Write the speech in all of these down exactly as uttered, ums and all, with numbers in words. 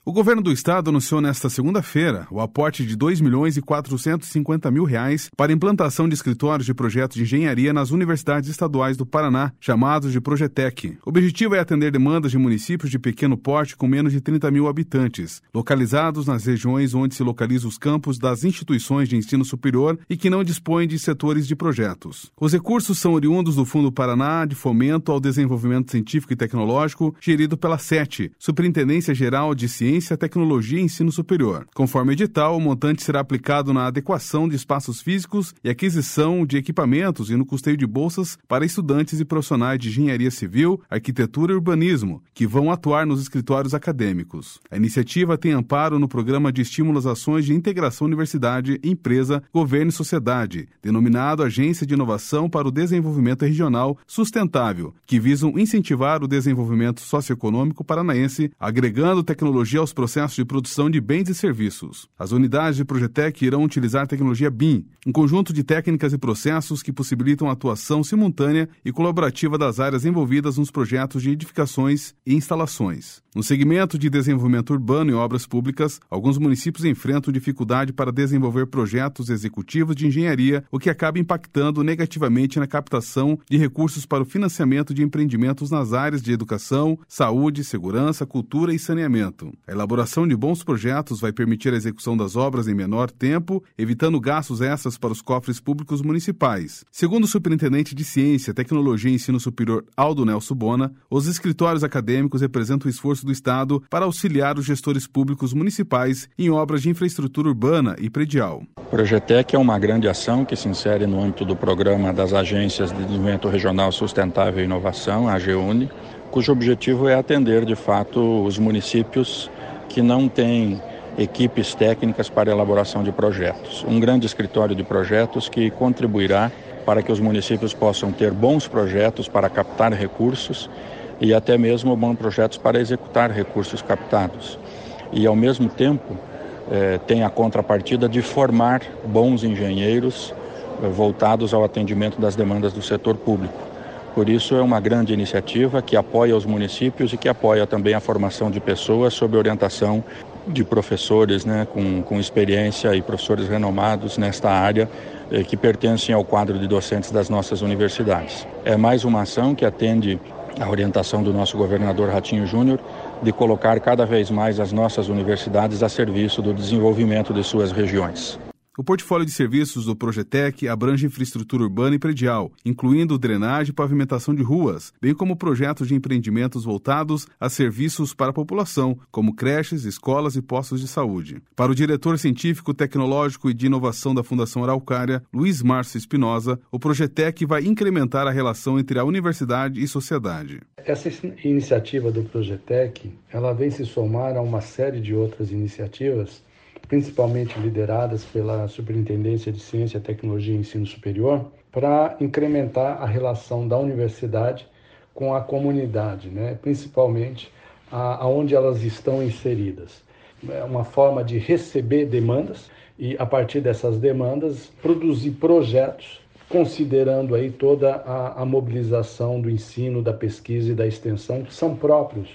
O governo do estado anunciou nesta segunda-feira o aporte de dois milhões e quatrocentos e cinquenta mil reais para a implantação de escritórios de projetos de engenharia nas universidades estaduais do Paraná, chamados de Progetec. O objetivo é atender demandas de municípios de pequeno porte com menos de trinta mil habitantes, localizados nas regiões onde se localizam os campos das instituições de ensino superior e que não dispõem de setores de projetos. Os recursos são oriundos do Fundo Paraná de Fomento ao Desenvolvimento Científico e Tecnológico, gerido pela SETE, Superintendência Geral de Ciência, Tecnologia e Ensino Superior. Conforme edital, o montante será aplicado na adequação de espaços físicos e aquisição de equipamentos e no custeio de bolsas para estudantes e profissionais de engenharia civil, arquitetura e urbanismo, que vão atuar nos escritórios acadêmicos. A iniciativa tem amparo no Programa de Estímulo às Ações de Integração Universidade, Empresa, Governo e Sociedade, denominado Agência de Inovação para o Desenvolvimento Regional Sustentável, que visam incentivar o desenvolvimento socioeconômico paranaense, agregando tecnologia aos processos de produção de bens e serviços. As unidades de Progetec irão utilizar a tecnologia B I M, um conjunto de técnicas e processos que possibilitam a atuação simultânea e colaborativa das áreas envolvidas nos projetos de edificações e instalações. No segmento de desenvolvimento urbano e obras públicas, alguns municípios enfrentam dificuldade para desenvolver projetos executivos de engenharia, o que acaba impactando negativamente na captação de recursos para o financiamento de empreendimentos nas áreas de educação, saúde, segurança, cultura e saneamento. A elaboração de bons projetos vai permitir a execução das obras em menor tempo, evitando gastos extras para os cofres públicos municipais. Segundo o superintendente de Ciência, Tecnologia e Ensino Superior, Aldo Nelson Bona, os escritórios acadêmicos representam o esforço do Estado para auxiliar os gestores públicos municipais em obras de infraestrutura urbana e predial. O Progetec é uma grande ação que se insere no âmbito do Programa das Agências de Desenvolvimento Regional Sustentável e Inovação, a AGEUNI, cujo objetivo é atender, de fato, os municípios que não têm equipes técnicas para a elaboração de projetos. Um grande escritório de projetos que contribuirá para que os municípios possam ter bons projetos para captar recursos e até mesmo bons projetos para executar recursos captados. E, ao mesmo tempo, eh, tem a contrapartida de formar bons engenheiros eh, voltados ao atendimento das demandas do setor público. Por isso, é uma grande iniciativa que apoia os municípios e que apoia também a formação de pessoas sob orientação de professores, né, com, com experiência e professores renomados nesta área eh, que pertencem ao quadro de docentes das nossas universidades. É mais uma ação que atende a orientação do nosso governador Ratinho Júnior de colocar cada vez mais as nossas universidades a serviço do desenvolvimento de suas regiões. O portfólio de serviços do Progetec abrange infraestrutura urbana e predial, incluindo drenagem e pavimentação de ruas, bem como projetos de empreendimentos voltados a serviços para a população, como creches, escolas e postos de saúde. Para o diretor científico, tecnológico e de inovação da Fundação Araucária, Luiz Márcio Espinosa, o Progetec vai incrementar a relação entre a universidade e sociedade. Essa iniciativa do Progetec, ela vem se somar a uma série de outras iniciativas, principalmente lideradas pela Superintendência de Ciência, Tecnologia e Ensino Superior, para incrementar a relação da universidade com a comunidade, né? Principalmente aonde elas estão inseridas. É uma forma de receber demandas e, a partir dessas demandas, produzir projetos, considerando aí toda a, a mobilização do ensino, da pesquisa e da extensão, que são próprios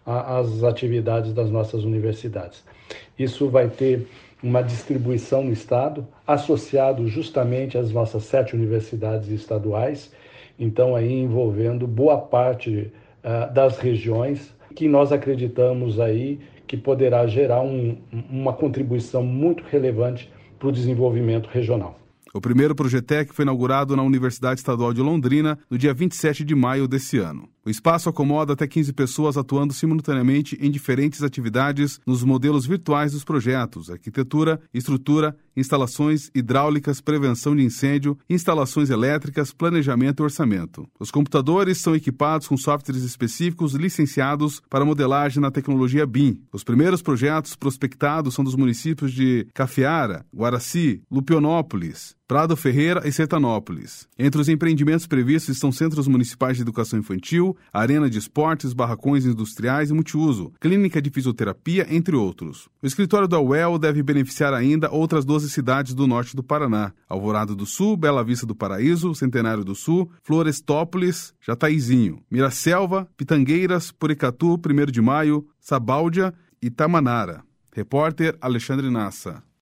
às atividades das nossas universidades. Isso vai ter uma distribuição no Estado, associado justamente às nossas sete universidades estaduais, então aí envolvendo boa parte uh, das regiões, que nós acreditamos aí que poderá gerar um, uma contribuição muito relevante para o desenvolvimento regional. O primeiro Progetec foi inaugurado na Universidade Estadual de Londrina no dia vinte e sete de maio desse ano. O espaço acomoda até quinze pessoas atuando simultaneamente em diferentes atividades nos modelos virtuais dos projetos: arquitetura, estrutura, instalações hidráulicas, prevenção de incêndio, instalações elétricas, planejamento e orçamento. Os computadores são equipados com softwares específicos licenciados para modelagem na tecnologia B I M. Os primeiros projetos prospectados são dos municípios de Cafeara, Guaraci, Lupionópolis, Prado Ferreira e Sertanópolis. Entre os empreendimentos previstos estão centros municipais de educação infantil, arena de esportes, barracões industriais e multiuso, clínica de fisioterapia, entre outros. O escritório da U E L deve beneficiar ainda outras doze cidades do norte do Paraná: Alvorada do Sul, Bela Vista do Paraíso, Centenário do Sul, Florestópolis, Jataizinho, Miraselva, Pitangueiras, Porecatu, primeiro de Maio, Sabáudia Itamanara. Repórter Alexandre Nassa.